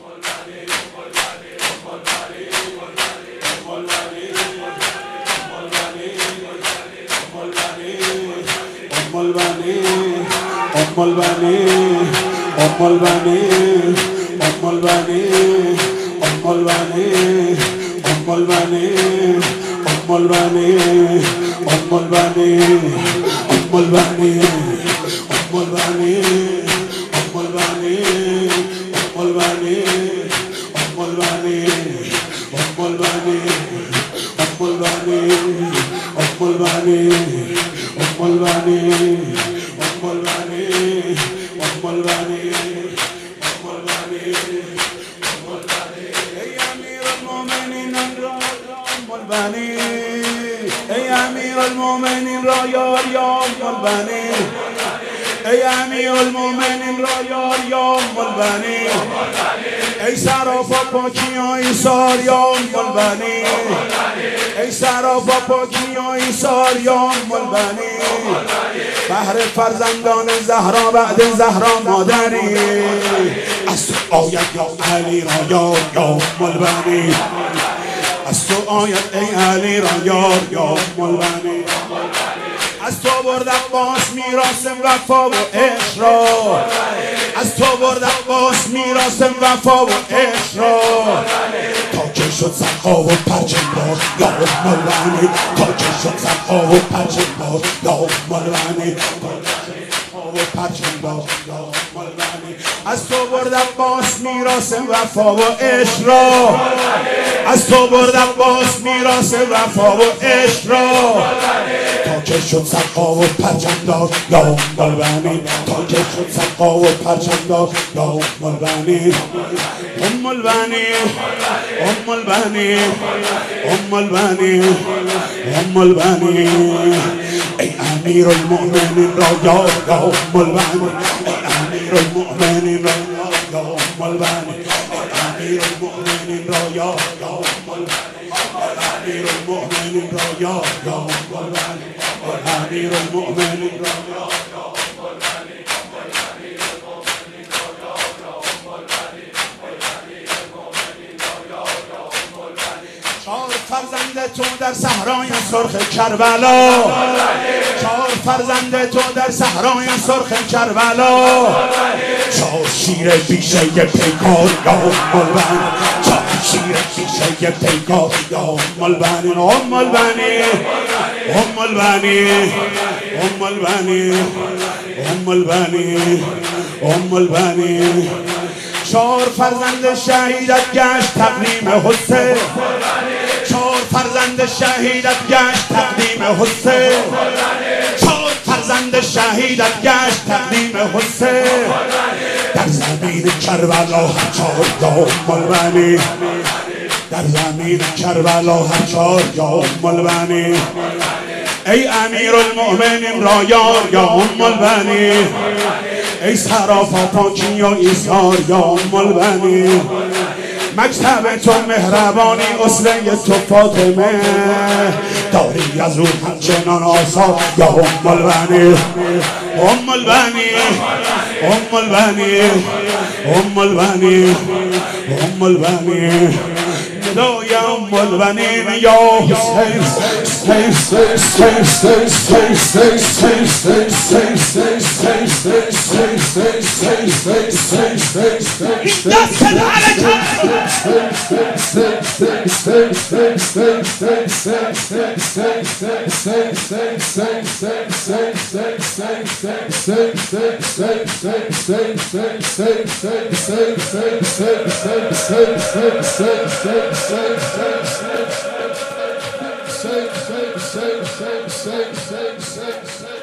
ای امیر المؤمنین را یار یا ملبنی، ای امیر المؤمنین را یار یا ملبنی، ای سراپا پاکی و ایثار یا ملبنی، ای سراپا پاکی و ایثار یا ملبنی، بهر فرزندان زهرا بعد زهرا مادری، از تو آید یا علی را یار یا ملبنی، از تو آید ای علی را یار یا ملبنی، از تو برد عباس میراث وفا و عشق را، از تو برد عباس میراث وفا و عشق را، تا که شد سقا و پرچم باز یا ملبنی، تا که شد سقا و پرچم باز یا ملبنی، و پرچم باز یا ملبنی، از تو برد عباس میراث وفا و عشق را، از تو برد عباس میراث وفا و عشق را، تا که شد سقا و پرچم دار یا ملبنی، تا که شد سقا و پرچم دار یا ملبنی، ام البنی ام البنی ام البنی ام البنی، ای امیر المؤمنین را یار یا ملبنی، ای امیر المؤمنین را یار یا ملبنی، ای امیر المؤمنین را یار یا ملبنی، ای امیر المؤمنین را یار یا ملبنی، ای امیر المؤمنین را یار یا ملبنی، چهار فرزند تو در صحرای سرخ کربلا، چهار فرزند تو در صحرای سرخ کربلا، چهار شیر بیشه پیکار یا ملبنی، چهار شیر بیشه پیکار یا ملبنی، ام البنی ام البنی ام البنی ام البنی ام البنی، چهار فرزند شهیدت گشت تقدیم حسین، چهار فرزند شهیدت گشت تقدیم حسین، چهار فرزند شهیدت گشت تقدیم حسین، در زمین کربلا هر چهار یا ملبنی، در زمین کربلا هر چهار یا ملبنی، ای امیر المؤمنین را یار یا ملبنی، ای سراپا پاکی و ایثار یا ملبنی، مکتب تو مهربانی اصله تو فاطمه، داری از او همچنان آثار یا ام البنی، ام البنی ام البنی ام البنی ام البنی، ندای ام البنین یا حسین، دست على